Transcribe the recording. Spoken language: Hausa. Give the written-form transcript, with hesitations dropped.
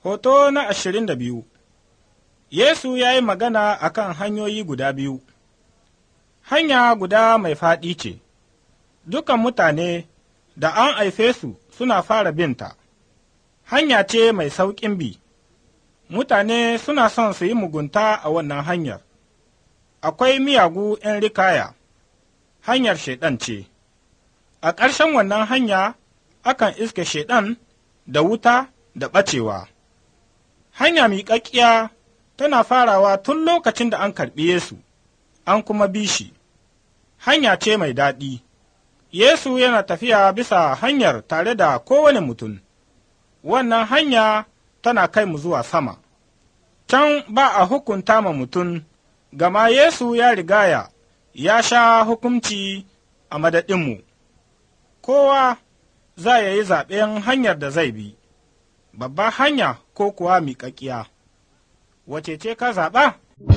Hoto na 22. Yesu ya yi magana a kan hanyoyi guda biyu. Hanya guda mai faɗi ce, dukan mutane da an haife su suna fara binta, hanya ce mai sauƙin bi, mutane suna son su yi mugunta a wannan hanyar. Akwai miyagu ’yan rikaya, hanyar Shaiɗan ce, a ƙarshen wannan hanya akan iske Shaiɗan da wuta da ɓacewa. Hanya miƙaƙƙiya tana farawa tun lokacin da an karɓi Yesu, an kuma bi shi. Hanya ce mai daɗi. Yesu yana tafiya bisa hanyar tare da kowane mutum. Wannan hanya tana kai mu zuwa sama. Can ba a hukunta ma mutum, gama Yesu ya rigaya ya sha hukunci a madadinmu. Kowa za ya yi zaɓen hanyar da zai bi, babbar hanya ko kuwa miƙaƙƙiya. Wace ce ka zaɓa?